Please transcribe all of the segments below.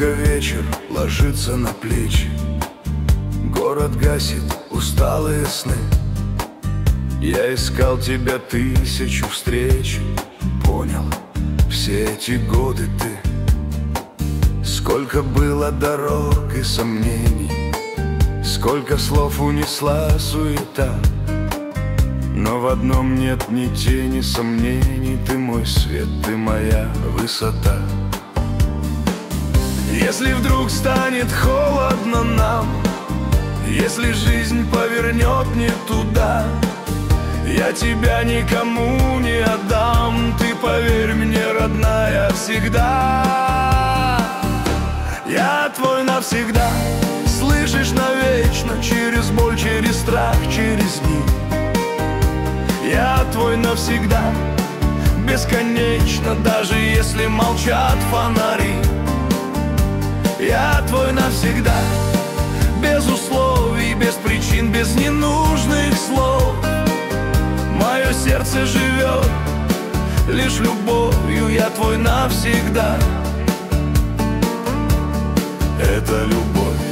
Тихо вечер ложится на плечи, город гасит усталые сны. Я искал тебя тысячу встреч, понял, все эти годы ты. Сколько было дорог и сомнений, сколько слов унесла суета, но в одном нет ни тени сомнений: ты мой свет, ты моя высота. Если вдруг станет холодно нам, если жизнь повернет не туда, я тебя никому не отдам. Ты поверь мне, родная, всегда. Я твой навсегда, слышишь, навечно, через боль, через страх, через дни. Я твой навсегда, бесконечно, даже если молчат фонари. Я твой навсегда, без условий, без причин, без ненужных слов. Мое сердце живет лишь любовью, я твой навсегда. Это любовь.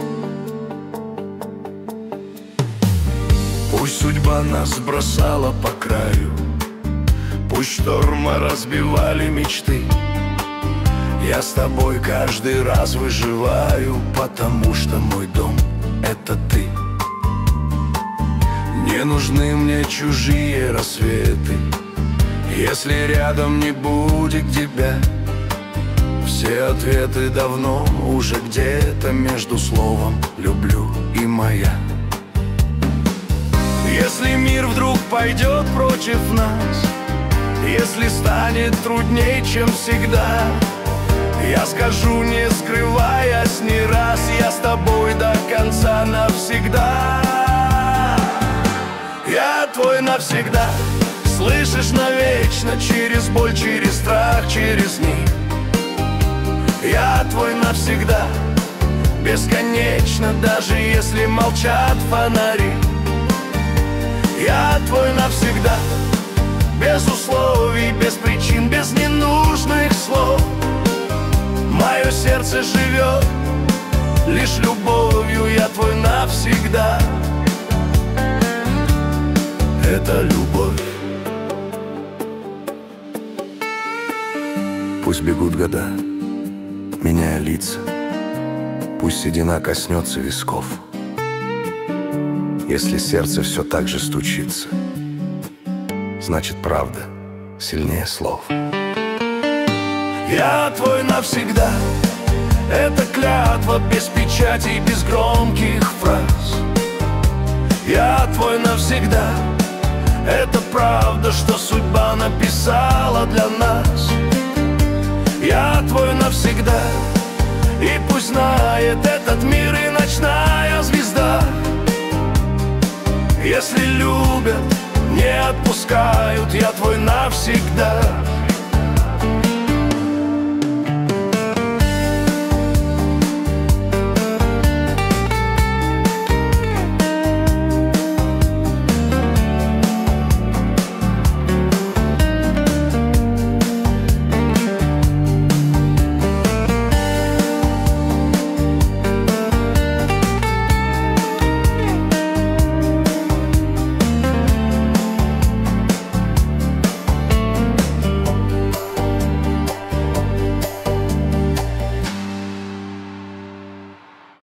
Пусть судьба нас бросала по краю, пусть штормы разбивали мечты, я с тобой каждый раз выживаю, потому что мой дом — это ты. Не нужны мне чужие рассветы, если рядом не будет тебя. Все ответы давно уже где-то между словом «люблю» и «моя». Если мир вдруг пойдет против нас, если станет трудней, чем всегда, я скажу, не скрываясь ни раз, я с тобой до конца навсегда. Я твой навсегда, слышишь, навечно, через боль, через страх, через них. Я твой навсегда, бесконечно, даже если молчат фонари. Я твой навсегда, без условий, без причин, без ненужных слов. Мое сердце живет лишь любовью, я твой навсегда. Это любовь. Пусть бегут года, меняя лица, пусть седина коснется висков. Если сердце все так же стучится, значит, правда сильнее слов. Я твой навсегда, это клятва без печати, без громких фраз. Я твой навсегда, это правда, что судьба написала для нас. Я твой навсегда, и пусть знает этот мир и ночная звезда. Если любят, не отпускают, я твой навсегда.